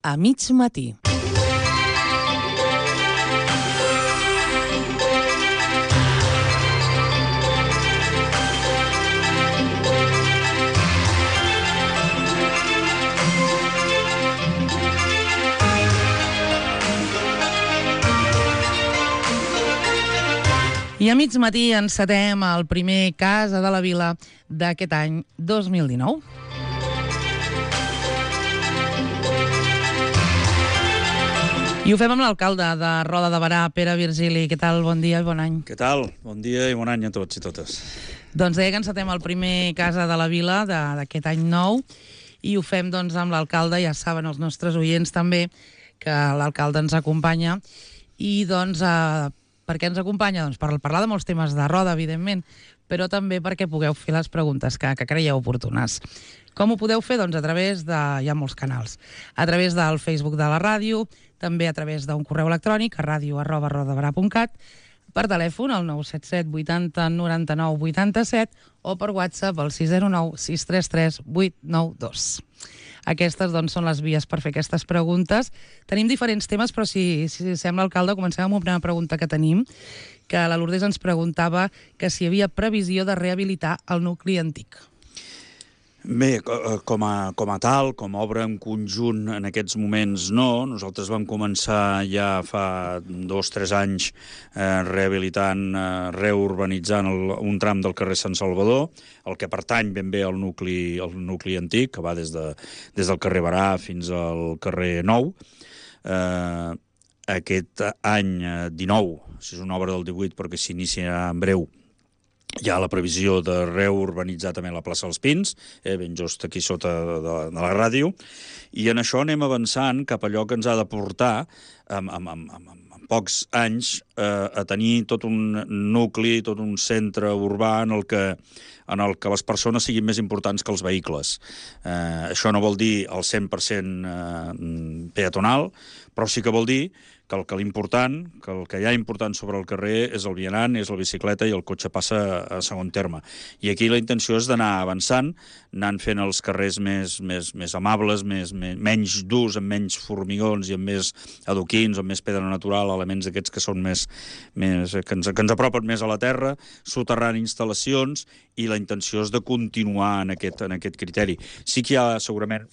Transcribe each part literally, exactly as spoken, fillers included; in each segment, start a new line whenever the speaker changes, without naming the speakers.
a mig matí. I a mig matí encetem el primer Casa de la Vila d'aquest any dos mil dinou. I ho fem amb l'alcalde de Roda de Berà, Pere Virgili. Què tal? Bon dia i bon any.
Què tal? Bon dia i bon any a tots i totes.
Doncs deia que encetem el primer Casa de la Vila d'aquest any nou i ho fem doncs amb l'alcalde. Ja saben els nostres oients també que l'alcalde ens acompanya i doncs... Eh, Per què ens acompanya? Doncs per parlar de molts temes de Roda, evidentment, però també perquè pugueu fer les preguntes que, que creieu oportunes. Com ho podeu fer? Doncs a través de... Hi ha molts canals. A través del Facebook de la ràdio, també a través d'un correu electrònic a ràdio arroba rodaberà punt cat, per telèfon al nou set set vuitanta noranta-nou vuitanta-set o per WhatsApp al sis zero nou sis tres tres vuit nou dos. Aquestes doncs, són les vies per fer aquestes preguntes. Tenim diferents temes, però si, si sembla, alcalde, comencem amb una primera pregunta que tenim, que la Lourdes ens preguntava que si hi havia previsió de rehabilitar el nucli antic.
Bé, com a, com a tal, com a obra en conjunt en aquests moments no. Nosaltres vam començar ja fa dos o tres anys eh, rehabilitant, eh, reurbanitzant el, un tram del carrer Sant Salvador, el que pertany ben bé al nucli, al nucli antic, que va des, de, des del carrer Berà fins al carrer Nou. Eh, aquest any dinou, si és una obra del divuit perquè s'inicia en breu, hi ha la previsió de reurbanitzar també la plaça dels Pins, eh, ben just aquí sota de, de, de la ràdio, i en això anem avançant cap a allò que ens ha de portar, amb, amb, amb, amb, amb pocs anys, eh, a tenir tot un nucli, tot un centre urbà en el que, en el que les persones siguin més importants que els vehicles. Eh, això no vol dir el cent per cent eh, peatonal, però sí que vol dir que el que l'important, que el que hi ha important sobre el carrer és el vianant, és la bicicleta i el cotxe passa a segon terme. I aquí la intenció és d'anar avançant, anant fent els carrers més, més, més amables, més, més, menys durs, amb menys formigons i amb més adoquins, amb més pedra natural, elements aquests que són més, més que, ens, que ens apropen més a la terra, soterrant instal·lacions, i la intenció és de continuar en aquest, en aquest criteri. Sí que hi ha segurament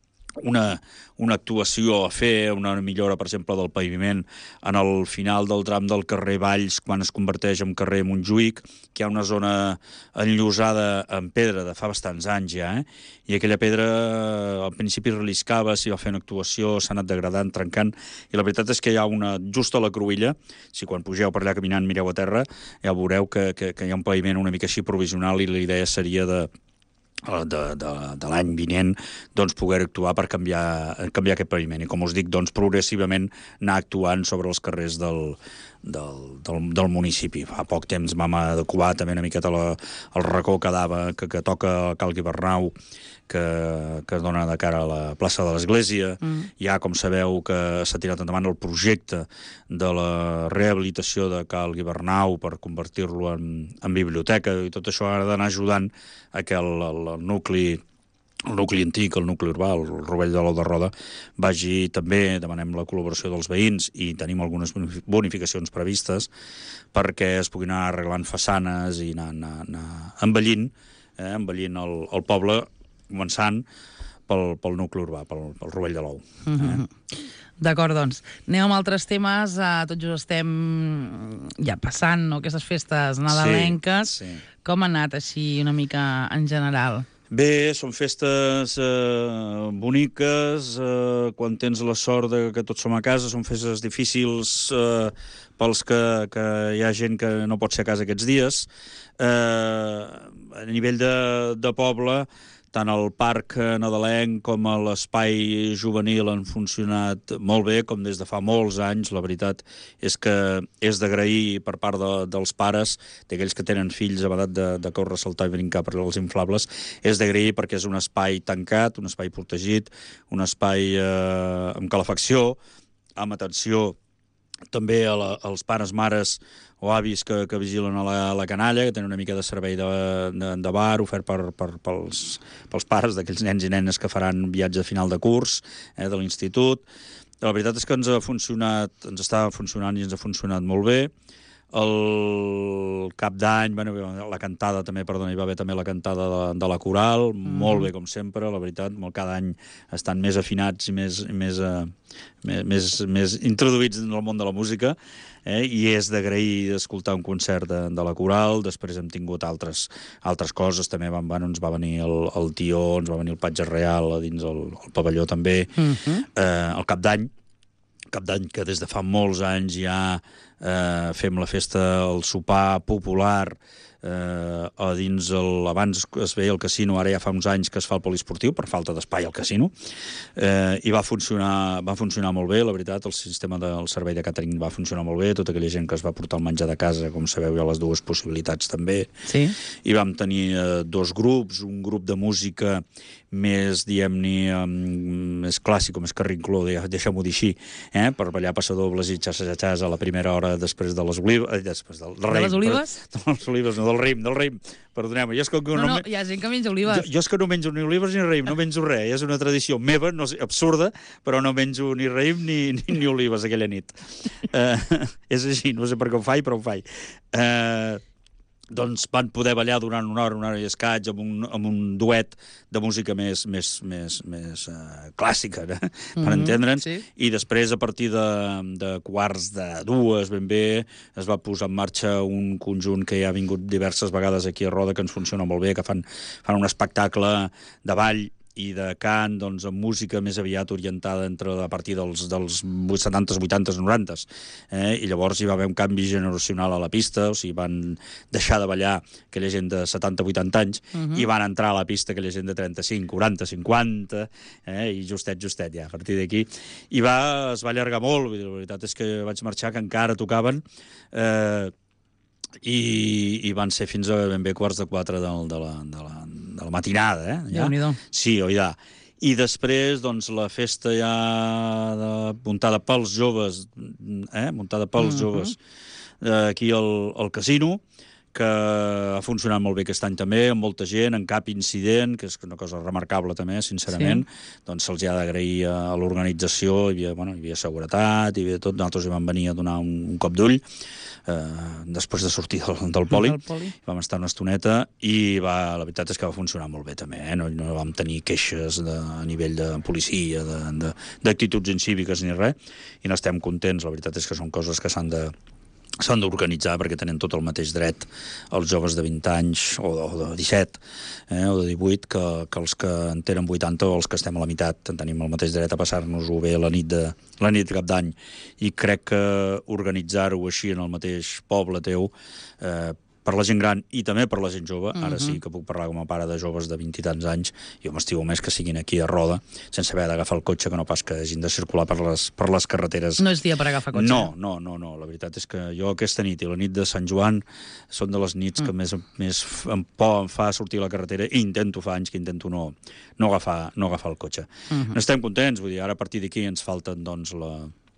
Una, una actuació a fer, una millora, per exemple, del paviment en el final del tram del carrer Valls, quan es converteix en carrer Montjuïc, que hi ha una zona enllosada en pedra de fa bastants anys ja, eh? I aquella pedra al principi reliscava, s'hi va fer una actuació, s'ha anat degradant, trencant, i la veritat és que hi ha una, just a la Cruïlla, si quan pugeu per allà caminant mireu a terra, ja veureu que, que, que hi ha un paviment una mica així provisional i la idea seria de de, de, de l'any vinent, doncs poder actuar per canviar, canviar aquest paviment. I com us dic, doncs progressivament anar actuant sobre els carrers del, del, del, del municipi. Fa poc temps vam adequar també una miqueta la, el racó que dava, que, que toca Cal Guibernau, que, que dona de cara a la plaça de l'Església. Mm. Ja, com sabeu, que s'ha tirat endavant el projecte de la rehabilitació de Cal Guibernau per convertir-lo en, en biblioteca, i tot això ha d'anar ajudant a que el, el, el nucli el nucli antic, el nucli urbà, el Rovell de l'Ou de Roda, vagi també, demanem la col·laboració dels veïns i tenim algunes bonificacions previstes perquè es puguin anar arreglant façanes i anar, anar, anar envellint, eh, envellint el, el poble, començant pel, pel nucli urbà, pel, pel Rovell de l'Ou. Eh?
Mm-hmm. D'acord, doncs. Anem amb altres temes. Uh, tot just estem ja passant, no?, aquestes festes nadalenques.
Sí, sí.
Com ha anat així una mica en general?
Bé, són festes eh, boniques, eh, quan tens la sort de que tots som a casa, són festes difícils eh, pels que, que hi ha gent que no pot ser a casa aquests dies. Eh, a nivell de, de poble, tant el parc nadalenc com l'espai juvenil han funcionat molt bé, com des de fa molts anys. La veritat és que és d'agrair per part de, dels pares, d'aquells que tenen fills a edat de, de córrer, saltar i brincar per als inflables, és d'agrair perquè és un espai tancat, un espai protegit, un espai eh, amb calefacció, amb atenció també a la, als pares, mares o avis que, que vigilen a la, a la canalla, que tenen una mica de servei de, de, de bar ofert per, per, pels, pels pares d'aquells nens i nenes que faran viatge a final de curs eh, de l'institut. La veritat és que ens ha funcionat, ens està funcionant i ens ha funcionat molt bé. El cap d'any, bueno, la cantada també, perdona, hi va haver també la cantada de, de la coral, mm. molt bé com sempre, la veritat, cada any estan més afinats i més, més, uh, més, més introduïts en el món de la música, eh? I és d'agrair d'escoltar un concert de, de la coral. Després hem tingut altres, altres coses, també van, bueno, ens va venir el, el Tió, ens va venir el Patge Real a dins el, el pavelló també, mm-hmm. eh, el cap d'any, cap d'any que des de fa molts anys ja eh, fem la festa, el sopar popular eh, a dins el... Abans es veia el casino, ara ja fa uns anys que es fa el poliesportiu per falta d'espai al casino, eh, i va funcionar, va funcionar molt bé, la veritat, el sistema del servei de catering va funcionar molt bé, tota aquella gent que es va portar el menjar de casa, com sabeu, hi ha les dues possibilitats també,
sí.
I vam tenir eh, dos grups, un grup de música més, diguem-ne, um, més clàssic, més carrincló, deixem-ho dir així, eh? Per ballar passadobles i xas-xas-xas a la primera hora després de les olives... Eh, després del, del
de
raïm,
les olives?
Per, de les olives, no, del raïm, del raïm. Perdoneu-me, jo és que...
No, no, no, hi ha gent que menja olives.
Jo, jo és que no menjo ni olives ni raïm, no menjo res. És una tradició meva, no sé, absurda, però no menjo ni raïm ni, ni, ni olives aquella nit. Uh, és així, no sé per què ho faig, però ho faig. Eh... Uh, doncs van poder ballar durant una hora, una hora i escaig, amb un, amb un duet de música més, més, més, més uh, clàssica, eh? Mm-hmm, per entendre'ns, sí. I després, a partir de, de quarts de dues, ben bé, es va posar en marxa un conjunt que ja ha vingut diverses vegades aquí a Roda, que ens funciona molt bé, que fan, fan un espectacle de ball i de cant, doncs, amb música més aviat orientada entre a partir dels, dels setanta, vuitanta, noranta. Eh? I llavors hi va haver un canvi generacional a la pista, o sigui, van deixar de ballar aquella gent de setanta, vuitanta anys, uh-huh. I van entrar a la pista aquella gent de trenta-cinc, quaranta, cinquanta, eh? I justet, justet, ja, a partir d'aquí. I va, es va allargar molt, vull dir, la veritat és que vaig marxar, que encara tocaven, eh, i, i van ser fins a ben bé quarts de quatre de, de, la, de, la, de la matinada, eh? Ja?
Déu-n'hi-do.
Sí, oidà. I després, doncs, la festa ja de, muntada pels joves, eh? muntada pels uh-huh. joves, eh, aquí al, al casino, que ha funcionat molt bé aquest any també, amb molta gent, en cap incident, que és una cosa remarcable també, sincerament, sí. Doncs se'ls ha d'agrair a l'organització, hi havia, bueno, hi havia seguretat, hi havia tot, nosaltres hi vam venir a donar un, un cop d'ull, eh, després de sortir del, del poli,
del poli,
vam estar una estoneta i va, la veritat és que va funcionar molt bé també, eh? no, no vam tenir queixes de, a nivell de policia, d'actituds incíviques ni res, i n'estem contents, la veritat és que són coses que s'han de s'han d'organitzar perquè tenen tot el mateix dret els joves de vint anys o de, o de disset eh, o de divuit que, que els que en tenen vuitanta o els que estem a la meitat. Tenim el mateix dret a passar-nos-ho bé la nit de, la nit de cap d'any, i crec que organitzar-ho així en el mateix poble teu eh, per la gent gran i també per la gent jove, uh-huh. Ara sí que puc parlar com a pare de joves de vint i tants anys, jo m'estimo més que siguin aquí a Roda, sense haver d'agafar el cotxe, que no pas que hagin de circular per les, per les carreteres.
No és dia per agafar cotxe.
No, no, no, no, la veritat és que jo aquesta nit i la nit de Sant Joan són de les nits mm. que més, més em, por em fa sortir a la carretera, i intento, fa anys que intento no, no, agafar, no agafar el cotxe. Uh-huh. N'estem contents, vull dir, ara a partir d'aquí ens falten, doncs, la...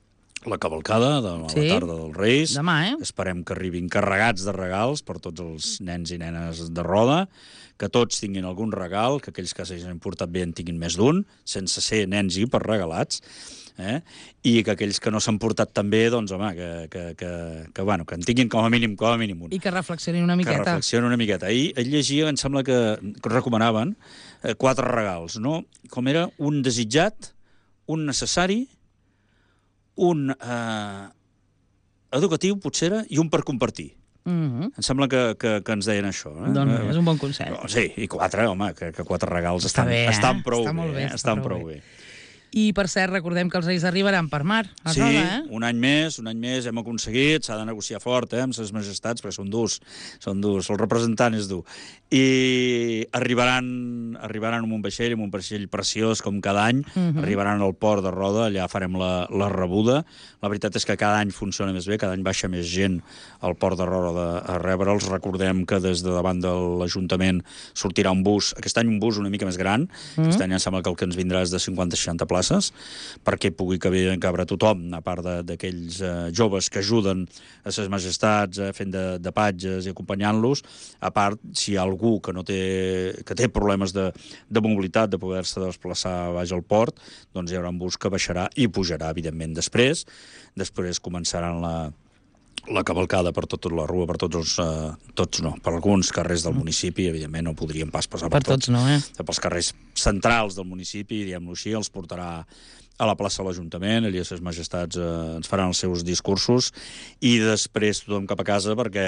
la cavalcada de la sí. tarda dels Reis.
Demà, eh?
Esperem que arribin carregats de regals per tots els nens i nenes de Roda, que tots tinguin algun regal, que aquells que s'hagin portat bé en tinguin més d'un, sense ser nens hiperregalats, eh? I que aquells que no s'han portat tan bé, doncs, home, que, que, que, que, bueno, que en tinguin com a mínim, com a mínim un.
I que reflexionin una miqueta.
Que reflexionin una miqueta. Ahir ell llegia, em sembla que, que recomanaven eh, quatre regals, no? Com era un desitjat, un necessari, un eh, educatiu, potser era, i un per compartir.
Mm-hmm.
Em sembla que, que, que ens deien això. Eh?
Doncs és un bon consell.
Sí, i quatre, home, que, que quatre regals
està
estan,
bé, eh?
estan prou
està
bé.
bé,
Eh?
està
Estan
prou
prou bé.
bé. I, per cert, recordem que els Reis arribaran per mar, a
sí,
Roda, eh?
un any més, un any més, hem aconseguit, s'ha de negociar fort, eh, amb ses majestats, perquè són durs, són durs, el representant és dur. I arribaran, arribaran amb un vaixell, amb un vaixell preciós, com cada any, uh-huh. Arribaran al port de Roda, allà farem la, la rebuda. La veritat és que cada any funciona més bé, cada any baixa més gent al port de Roda a rebre'ls. Recordem que des de davant de l'Ajuntament sortirà un bus, aquest any un bus una mica més gran, uh-huh. Aquest any em sembla que el que ens vindrà és de cinquanta a seixanta places, places, perquè pugui caber, cabre tothom, a part d'aquells eh, joves que ajuden a ses majestats eh, fent de, de patges i acompanyant-los, a part, si hi ha algú que, no té, que té problemes de, de mobilitat, de poder-se desplaçar baix al port, doncs hi haurà un bus que baixarà i pujarà, evidentment, després. Després començaran la la cavalcada per tota la rua, per tots els... Uh, tots no, per alguns carrers del municipi, evidentment no podríem pas passar per,
per tots. Per tots no, eh?
Pels carrers centrals del municipi, diguem-ho així, els portarà a la plaça de l'Ajuntament, allà ses majestats eh, ens faran els seus discursos, i després tothom cap a casa perquè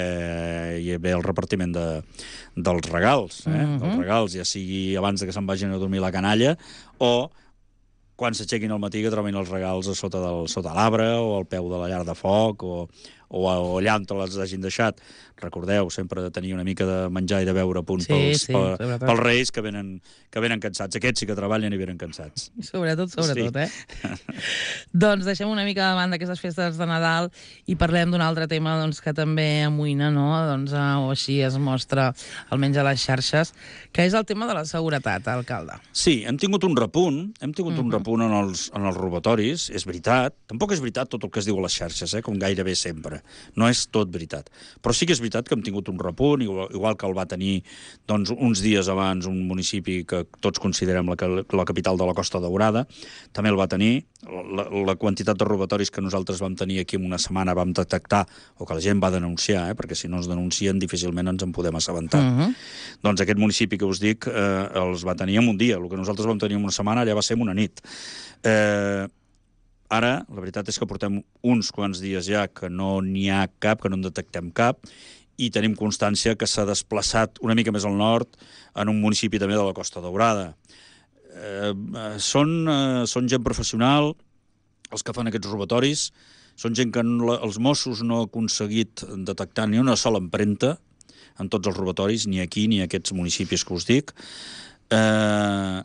hi ve el repartiment de, dels regals, eh? Mm-hmm. Dels regals, ja sigui abans de que se'n vagin a dormir la canalla, o quan s'aixequin al matí que trobin els regals a sota, del, sota l'arbre, o al peu de la llar de foc, o, o, o allà on les hagin deixat. Recordeu sempre de tenir una mica de menjar i de beure a punt
sí,
pels,
sí,
pel, pels reis que venen, que venen cansats. Aquests sí que treballen i venen cansats.
Sobretot, sobretot,
sí.
eh? Doncs deixem una mica de banda aquestes festes de Nadal i parlem d'un altre tema doncs, que també amoïna, no? Doncs, eh, o així es mostra, almenys a les xarxes, que és el tema de la seguretat, alcalde.
Sí, hem tingut un repunt, hem tingut uh-huh. un repunt en els, en els robatoris, és veritat. Tampoc és veritat tot el que es diu a les xarxes, eh? Com gairebé sempre. No és tot veritat. Però sí que és veritat que hem tingut un repunt, igual, igual que el va tenir doncs, uns dies abans un municipi que tots considerem la, la capital de la Costa Daurada, també el va tenir. La, la quantitat de robatoris que nosaltres vam tenir aquí en una setmana vam detectar, o que la gent va denunciar, eh? Perquè si no es denuncien difícilment ens en podem assabentar. Uh-huh. Doncs aquest municipi que us dic eh, els va tenir en un dia. El que nosaltres vam tenir en una setmana allà va ser en una nit. Eh... Ara, la veritat és que portem uns quants dies ja que no n'hi ha cap, que no en detectem cap, i tenim constància que s'ha desplaçat una mica més al nord en un municipi també de la Costa Daurada. Eh, són, eh, són gent professional, els que fan aquests robatoris, són gent que no, els Mossos no ha aconseguit detectar ni una sola empremta en tots els robatoris, ni aquí ni a aquests municipis que us dic. Eh...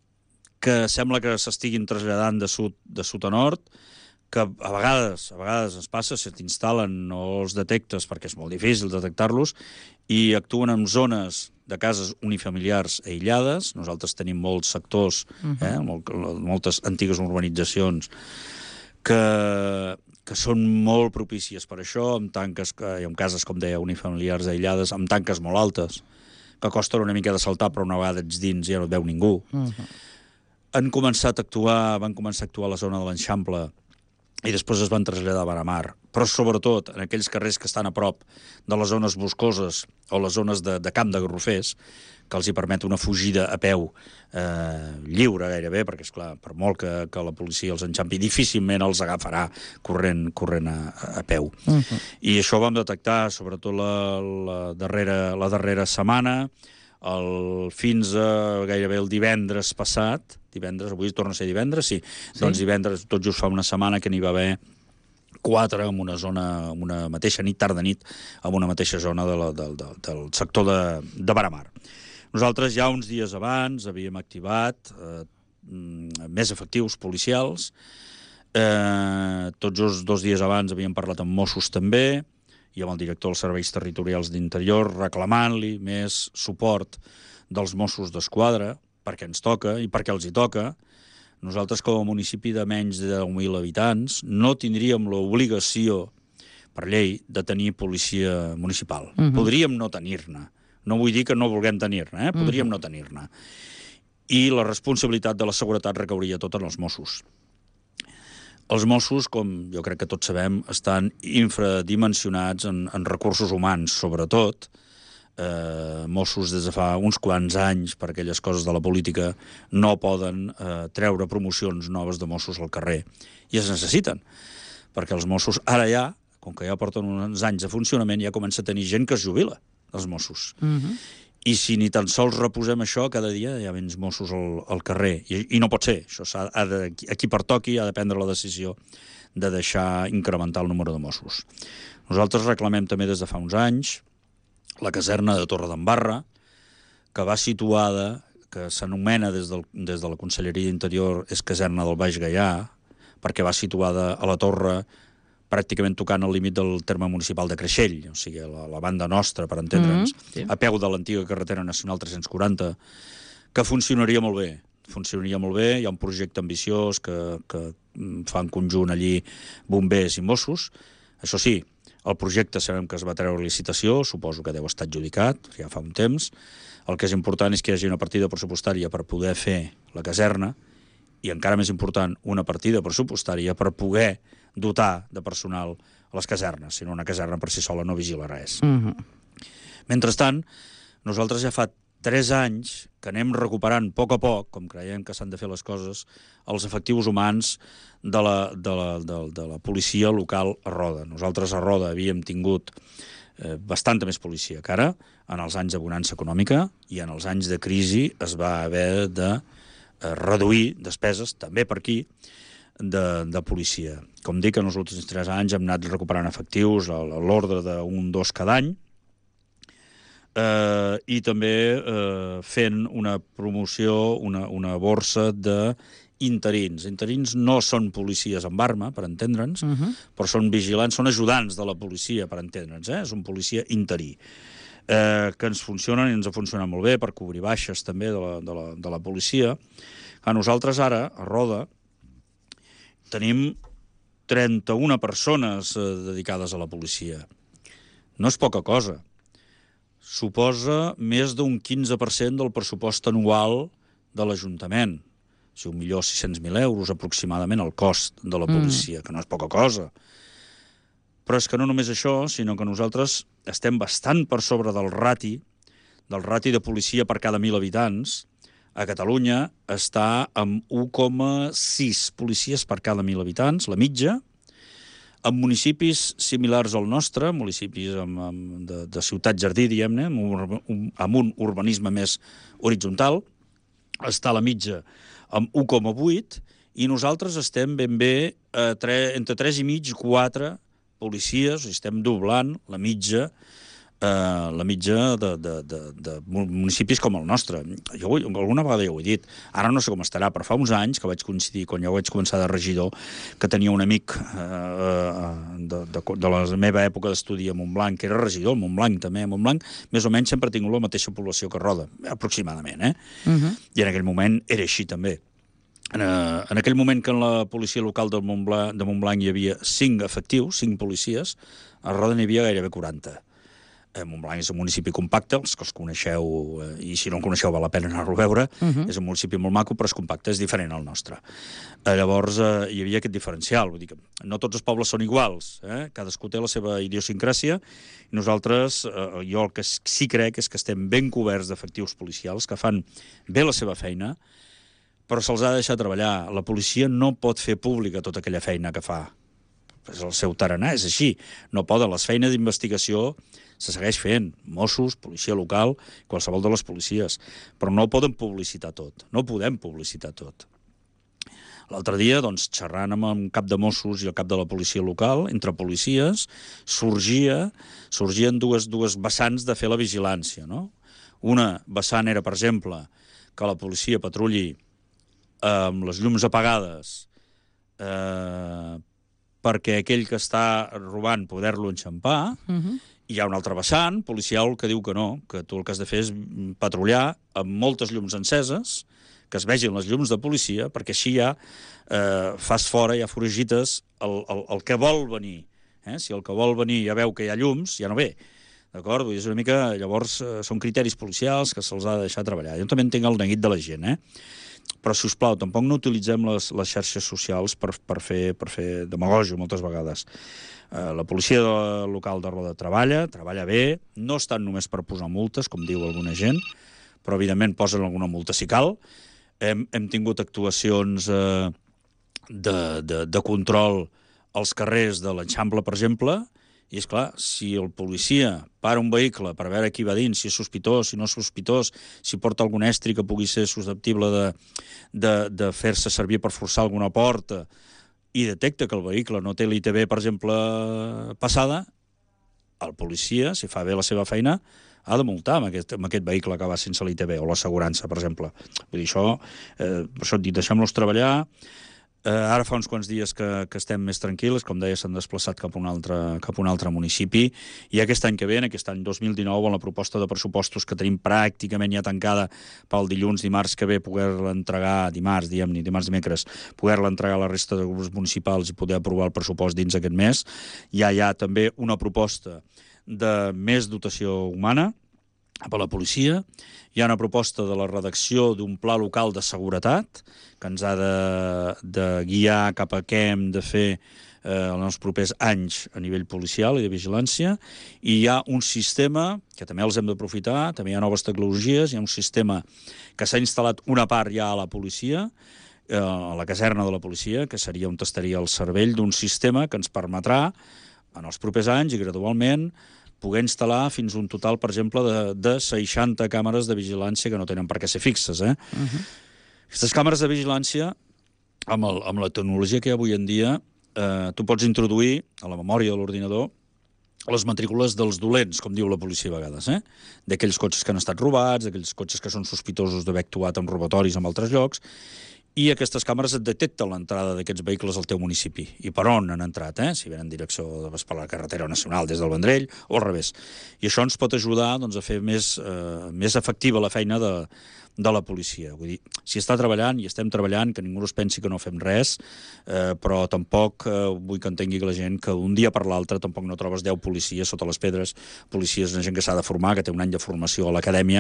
que sembla que s'estiguin traslladant de sud, de sud a nord, que a vegades, a vegades es passa, se t'instal·len, no els detectes perquè és molt difícil detectar-los, i actuen en zones de cases unifamiliars aïllades. Nosaltres tenim molts sectors, uh-huh. eh, molt, moltes antigues urbanitzacions, que, que són molt propícies per això, amb tanques, amb cases, com deia, unifamiliars aïllades, amb tanques molt altes, que costen una mica de saltar, però una vegada ets dins ja no et veu ningú. Uh-huh. Han començat a actuar, van començar a actuar a la zona de l'Eixample i després es van traslladar a Baramar. Però sobretot en aquells carrers que estan a prop de les zones boscoses o les zones de, de camp de garrofers, que els hi permet una fugida a peu eh, lliure gairebé, perquè, esclar, per molt que, que la policia els enxampi, difícilment els agafarà corrent, corrent a, a peu. Uh-huh. I això ho vam detectar sobretot la, la, darrera, la darrera setmana, el, fins a gairebé el divendres passat, divendres, avui torna a ser divendres, sí, sí. Doncs divendres, tot just fa una setmana que n'hi va haver quatre en una zona, en una mateixa nit, tarda nit, en una mateixa zona de la, de, de, del sector de, de Baramar. Nosaltres ja uns dies abans havíem activat eh, més efectius policials, eh, tots els dos dies abans havíem parlat amb Mossos també, i amb el director dels Serveis Territorials d'Interior, reclamant-li més suport dels Mossos d'Esquadra, perquè ens toca i perquè els hi toca. Nosaltres, com a municipi de menys de deu mil habitants, no tindríem l'obligació, per llei, de tenir policia municipal. Uh-huh. Podríem no tenir-ne. No vull dir que no vulguem tenir-ne, eh? Podríem uh-huh. no tenir-ne. I la responsabilitat de la seguretat recauria tot en els Mossos. Els Mossos, com jo crec que tots sabem, estan infradimensionats en, en recursos humans, sobretot. Eh, Mossos, des de fa uns quants anys, per aquelles coses de la política, no poden eh, treure promocions noves de Mossos al carrer. I es necessiten, perquè els Mossos ara ja, com que ja porten uns anys de funcionament, ja comença a tenir gent que es jubila, els Mossos. Uh-huh. I si ni tan sols reposem això, cada dia hi ha menys Mossos al, al carrer. I, I no pot ser. Això s'ha, ha de, aquí per toqui ha de prendre la decisió de deixar incrementar el número de Mossos. Nosaltres reclamem també des de fa uns anys la caserna de Torredembarra, que va situada, que s'anomena des, del, des de la Conselleria d'Interior, és caserna del Baix Gaià, perquè va situada a la torre pràcticament tocant el límit del terme municipal de Creixell, o sigui, la, la banda nostra, per entendre'ns, mm-hmm, sí. A peu de l'antiga carretera nacional tres-cents quaranta, que funcionaria molt bé. funcionaria molt bé, hi ha un projecte ambiciós que, que fa en conjunt allí bombers i Mossos. Això sí, el projecte sabem que es va treure a licitació, suposo que deu estar adjudicat, ja fa un temps. El que és important és que hi hagi una partida pressupostària per poder fer la caserna i, encara més important, una partida pressupostària per poder dotar de personal a les casernes, si no una caserna per si sola no vigila res.
Mhm.
Mentrestant, nosaltres ja fa tres anys que anem recuperant a poc a poc, com creiem que s'han de fer les coses, els efectius humans de la, de la, de, de la policia local a Roda. Nosaltres a Roda havíem tingut eh, bastanta més policia que ara, en els anys de bonança econòmica, i en els anys de crisi es va haver de eh, reduir despeses, també per aquí, de, de policia. Com dic, en els últims tres anys hem anat recuperant efectius a l'ordre d'un, dos cada any, Uh, i també uh, fent una promoció, una, una borsa d'interins. Interins no són policies amb arma, per entendre'ns, uh -huh. però són vigilants, són ajudants de la policia, per entendre'ns, eh? És un policia interí, uh, que ens funcionen i ens ha funcionat molt bé per cobrir baixes també de la, de la, de la policia. A nosaltres ara, a Roda, tenim trenta-una persones uh, dedicades a la policia. No és poca cosa. Suposa més d'un quinze per cent del pressupost anual de l'Ajuntament. O sigui, un milió sis-cents mil euros aproximadament el cost de la policia, mm. que no és poca cosa. Però és que no només això, sinó que nosaltres estem bastant per sobre del rati, del rati de policia per cada mil habitants. A Catalunya està amb un coma sis policies per cada mil habitants, la mitja. En municipis similars al nostre, municipis amb, amb de, de ciutat-jardí, diguem-ne, amb, un, amb un urbanisme més horitzontal, està la mitja amb un coma vuit, i nosaltres estem ben bé eh, tre, entre tres i mig i quatre policies, o sigui, estem doblant la mitja, eh, la mitja de, de, de, de municipis com el nostre. Jo alguna vegada ja ho he dit, ara no sé com estarà, però fa uns anys que vaig coincidir, quan jo vaig començar de regidor, que tenia un amic eh, de, de, de la meva època d'estudi a Montblanc, que era regidor a Montblanc també, a Montblanc, més o menys sempre ha tingut la mateixa població que Roda, aproximadament, eh? Uh-huh. I en aquell moment era així també. En, uh, en aquell moment que en la policia local de Montblanc, de Montblanc hi havia cinc efectius, cinc policies, a Roda n'hi havia gairebé quaranta. Montblanc és un municipi compacte, els que els coneixeu, eh, i si no el coneixeu val la pena anar-lo a veure, uh -huh. és un municipi molt maco, però és compacte, és diferent al nostre. Eh, llavors, eh, hi havia aquest diferencial, vull dir que no tots els pobles són iguals, eh? Cadascú té la seva idiosincràsia, i nosaltres, eh, jo el que sí crec és que estem ben coberts d'efectius policials, que fan bé la seva feina, però se'ls ha de deixar treballar. La policia no pot fer pública tota aquella feina que fa. És el seu tarannà, és així. No poden. Les feines d'investigació se segueix fent. Mossos, policia local, qualsevol de les policies. Però no poden publicitar tot. No podem publicitar tot. L'altre dia, doncs, xerrant amb el cap de Mossos i el cap de la policia local, entre policies, sorgia, sorgien dues, dues vessants de fer la vigilància, no? Una vessant era, per exemple, que la policia patrulli amb les llums apagades eh, perquè aquell que està robant poder-lo enxampar. Uh-huh. Hi ha un altre vessant policial que diu que no, que tu el que has de fer és patrullar amb moltes llums enceses, que es vegin les llums de policia, perquè així ja eh, fas fora, ja foragites el, el, el que vol venir. Eh? Si el que vol venir ja veu que hi ha llums, ja no ve. D'acord? És una mica, llavors, eh, són criteris policials que se'ls ha de deixar treballar. Jo també entenc el neguit de la gent, eh? Però, si us plau, tampoc no utilitzem les, les xarxes socials per, per, fer, per fer demagògia moltes vegades. Eh, la policia de, local de Roda treballa, treballa bé, no estan només per posar multes, com diu alguna gent, però, evidentment, posen alguna multa si cal. Hem, hem tingut actuacions eh, de, de, de control als carrers de l'Eixample, per exemple, i, és clar, si el policia para un vehicle per veure qui va dins, si és sospitós, si no és sospitós, si porta algun estri que pugui ser susceptible de, de, de fer-se servir per forçar alguna porta, i detecta que el vehicle no té l'I T B, per exemple, passada, el policia, si fa bé la seva feina, ha de multar amb aquest, amb aquest vehicle que va sense l'I T B, o l'assegurança, per exemple. Vull dir, això, eh, per això et dic, deixem-los treballar. Eh, ara fa uns quants dies que, que estem més tranquils, com deia, s'han desplaçat cap a un altre, cap a un altre municipi, i aquest any que ve, aquest any dos mil dinou, amb la proposta de pressupostos que tenim pràcticament ja tancada pel dilluns, dimarts que ve, poder-la entregar, dimarts, diguem-ne, dimarts, dimecres, poder-la entregar a la resta de grups municipals i poder aprovar el pressupost dins aquest mes. Ja hi ha també una proposta de més dotació humana cap a la policia. Hi ha una proposta de la redacció d'un pla local de seguretat que ens ha de, de guiar cap a què hem de fer eh, en els propers anys a nivell policial i de vigilància, i hi ha un sistema que també els hem d'aprofitar, també hi ha noves tecnologies, hi ha un sistema que s'ha instal·lat una part ja a la policia, eh, a la caserna de la policia, que seria on estaria el cervell d'un sistema que ens permetrà en els propers anys i gradualment poder instal·lar fins a un total, per exemple, de, de seixanta càmeres de vigilància que no tenen per què ser fixes. Eh? Uh-huh. Aquestes càmeres de vigilància, amb, el, amb la tecnologia que hi ha avui en dia, eh, tu pots introduir a la memòria de l'ordinador les matrícules dels dolents, com diu la policia a vegades, eh? D'aquells cotxes que han estat robats, d'aquells cotxes que són sospitosos d'haver actuat en robatoris en altres llocs, i aquestes càmeres et detecten l'entrada d'aquests vehicles al teu municipi i per on han entrat, eh? Si venen en direcció per la carretera nacional des del Vendrell o al revés. I això ens pot ajudar doncs, a fer més, eh, més efectiva la feina de, de la policia. Vull dir, si està treballant, i estem treballant, que ningú no es pensi que no fem res, eh, però tampoc eh, vull que entengui que la gent que d'un dia per l'altre tampoc no trobes deu policies sota les pedres. Policies és una gent que s'ha de formar, que té un any de formació a l'acadèmia,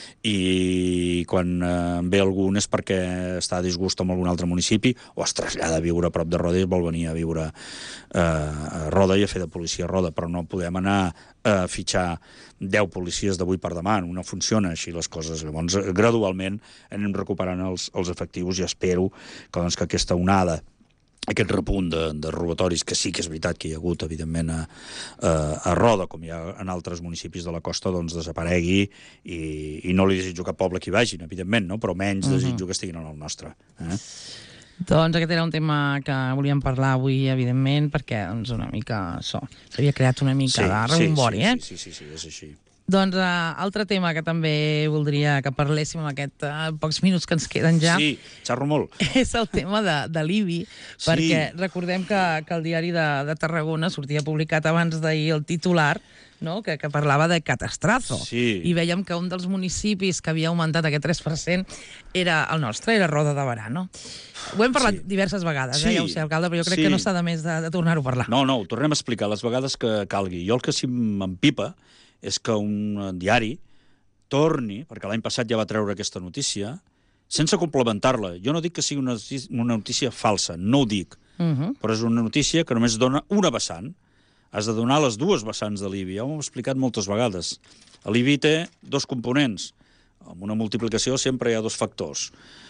i quan eh, en ve algun és perquè està a disgust amb algun altre municipi o es trasllada a viure a prop de Roda i vol venir a viure eh, a Roda i a fer de policia a Roda, però no podem anar a fitxar deu policies d'avui per demà, no funciona així les coses. Llavors, gradualment anem recuperant els, els efectius i espero que, doncs, que aquesta onada, aquest repunt de, de robatoris, que sí que és veritat que hi ha hagut, evidentment, a, a, a Roda, com hi ha en altres municipis de la costa, doncs desaparegui, i, i no li desitjo cap poble que hi vagin, evidentment, no? Però menys uh-huh. desitjo que estiguin en el nostre. Eh?
Doncs aquest era un tema que volíem parlar avui, evidentment, perquè doncs, una mica això, s'havia creat una mica sí, de rebombori,
sí,
eh?
Sí, sí, sí, sí, és així.
Doncs uh, altre tema que també voldria que parléssim en aquests uh, pocs minuts que ens queden ja.
Sí, xerro molt.
És el tema de, de l'I B I,
sí.
perquè recordem que, que el diari de, de Tarragona sortia publicat abans d'ahir el titular, no? que, que parlava de catastrazo.
Sí.
I vèiem que un dels municipis que havia augmentat aquest tres per cent era el nostre, era Roda de Berà, no? Ho hem parlat sí. diverses vegades, sí. eh? Ja ho sé, alcalde, però jo crec sí. que no està de més de, de tornar-ho a parlar.
No, no, ho tornem a explicar les vegades que calgui. Jo el que sí m'empipa és que un diari torni, perquè l'any passat ja va treure aquesta notícia, sense complementar-la. Jo no dic que sigui una, una notícia falsa, no ho dic, uh-huh. però és una notícia que només dona una vessant. Has de donar les dues vessants de l'I B I. Ja ho hem explicat moltes vegades. L'I B I té dos components. Amb una multiplicació sempre hi ha dos factors.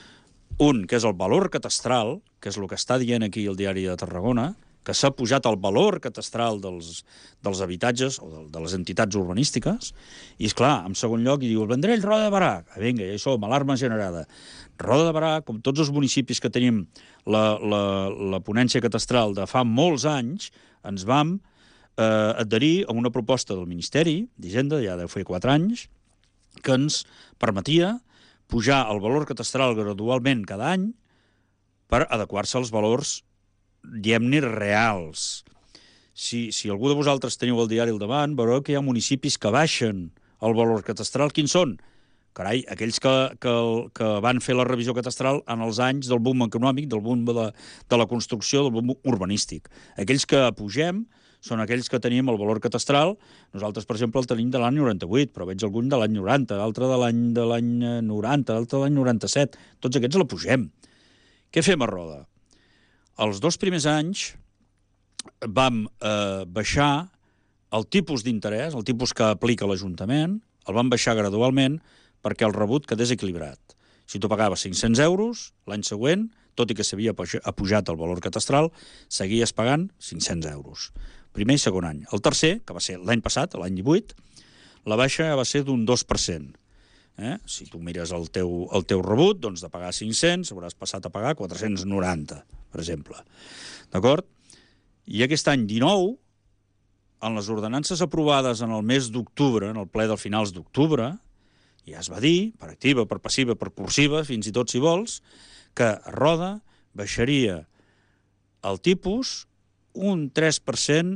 Un, que és el valor catastral, que és el que està dient aquí el diari de Tarragona, que s'ha pujat el valor catastral dels, dels habitatges o de, de les entitats urbanístiques, i, és clar, en segon lloc, hi diu el Vendrell, Roda de Berà. Vinga, ja hi som, alarma generada. Roda de Berà, com tots els municipis que tenim la, la, la ponència catastral de fa molts anys, ens vam eh, adherir a una proposta del Ministeri d'Hisenda, ja deu fer quatre anys, que ens permetia pujar el valor catastral gradualment cada any per adequar-se als valors, diguem-ne, reals. Si, si algú de vosaltres teniu el diari al davant, veureu que hi ha municipis que baixen el valor catastral. Quins són? Carai, aquells que, que, que van fer la revisió catastral en els anys del boom econòmic, del boom de la, de la construcció, del boom urbanístic. Aquells que pugem són aquells que tenim el valor catastral. Nosaltres, per exemple, el tenim de l'any noranta-vuit, però veig algun de l'any noranta, l'altre de l'any de l'any noranta, l'altre de l'any noranta-set. Tots aquests la pugem. Què fem a Roda? Els dos primers anys vam eh, baixar el tipus d'interès, el tipus que aplica l'Ajuntament, el vam baixar gradualment perquè el rebut quedés equilibrat. Si tu pagaves cinc-cents euros, l'any següent, tot i que s'havia apujat el valor catastral, seguies pagant cinc-cents euros. Primer i segon any. El tercer, que va ser l'any passat, l'any divuit, la baixa va ser d'un dos per cent. Eh? Si tu mires el teu, el teu rebut, doncs de pagar cinc-cents hauràs passat a pagar quatre-cents noranta, per exemple. D'acord? I aquest any dinou, en les ordenances aprovades en el mes d'octubre, en el ple del finals d'octubre, ja es va dir, per activa, per passiva, per cursiva, fins i tot si vols, que a Roda baixaria el tipus un tres per cent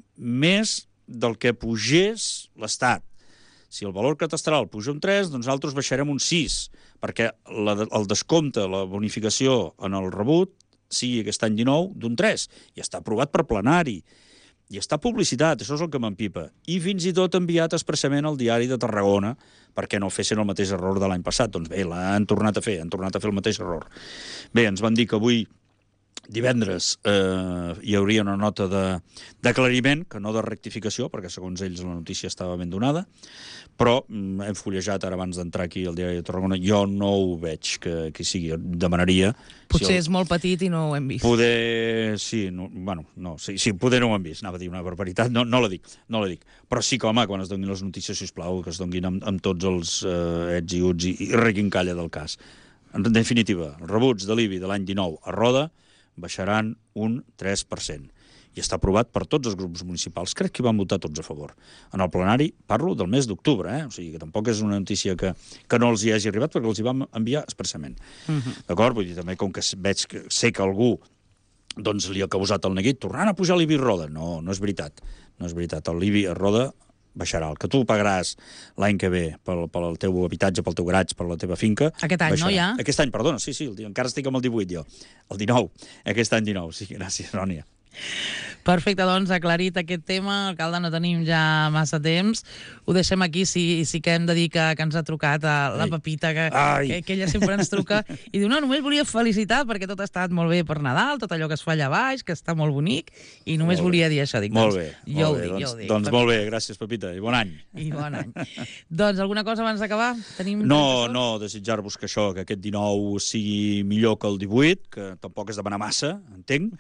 més del que pugés l'Estat. Si el valor catastral puja un tres, doncs nosaltres baixarem un sis, perquè la, el descompte, la bonificació en el rebut sigui aquest any dinou d'un tres, i està aprovat per plenari, i està publicitat, això és el que m'empipa, i fins i tot enviat expressament al diari de Tarragona perquè no fessin el mateix error de l'any passat. Doncs bé, l'han tornat a fer, han tornat a fer el mateix error. Bé, ens van dir que avui divendres eh, hi hauria una nota d'aclariment, que no de rectificació, perquè segons ells la notícia estava ben donada, però mm, hem fullejat ara abans d'entrar aquí al diari de Tarragona, jo no ho veig que, que sigui, demanaria...
Potser
si el...
és molt petit i no ho hem vist.
Poder... Sí, no, bueno, no, sí, sí, poder no ho hem vist, anava a dir una barbaritat, no, no la dic, no la dic. Però sí que, home, quan es donin les notícies, sisplau, que es donin amb, amb tots els eh, ets i uts i, i requincalla del cas. En definitiva, els rebuts de l'I B I de l'any dinou a Roda baixaran un tres per cent. I està aprovat per tots els grups municipals. Crec que hi van votar tots a favor. En el plenari parlo del mes d'octubre, eh? O sigui que tampoc és una notícia que, que no els hi hagi arribat, perquè els hi vam enviar expressament. Uh-huh. D'acord? Vull dir, també, com que veig que sé que algú doncs, li ha causat el neguit, tornant a pujar l'I B I a Roda. No, no és veritat. No és veritat. L'I B I a Roda baixarà. El que tu pagaràs l'any que ve pel, pel teu habitatge, pel teu garatge, per la teva finca...
Aquest any,
baixarà.
no, ja?
Aquest any, perdona, sí, sí, el, encara estic amb el divuit, jo. El dinou. Aquest any dinou, sí, gràcies, Rònia.
Perfecte, doncs, aclarit aquest tema. Alcalde, no tenim ja massa temps. Ho deixem aquí, si, sí que hem de dir que, que ens ha trucat a la Pepita, que, que, que ella sempre ens truca, i diu, no, només volia felicitar perquè tot ha estat molt bé per Nadal, tot allò que es fa allà baix, que està molt bonic, i només volia dir això. Dic,
molt
doncs,
bé,
jo
molt
ho
bé.
dic,
doncs,
jo ho dic.
Doncs molt bé, gràcies, Pepita, i bon any.
I bon any. Doncs alguna cosa abans d'acabar? Tenim
no, no, desitjar-vos que això, que aquest dinou sigui millor que el divuit, que tampoc és demanar massa, entenc,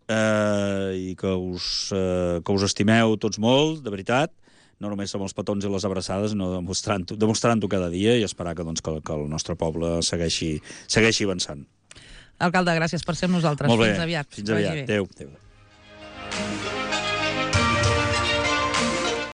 eh, i que us, eh, que us estimeu tots molt, de veritat, no només amb els petons i les abraçades, sinó demostrant-ho demostrant cada dia, i esperar que, doncs, que, que el nostre poble segueixi, segueixi avançant.
Alcalde, gràcies per ser amb nosaltres.
Molt bé.
Fins aviat.
Fins aviat. Adéu. Adéu.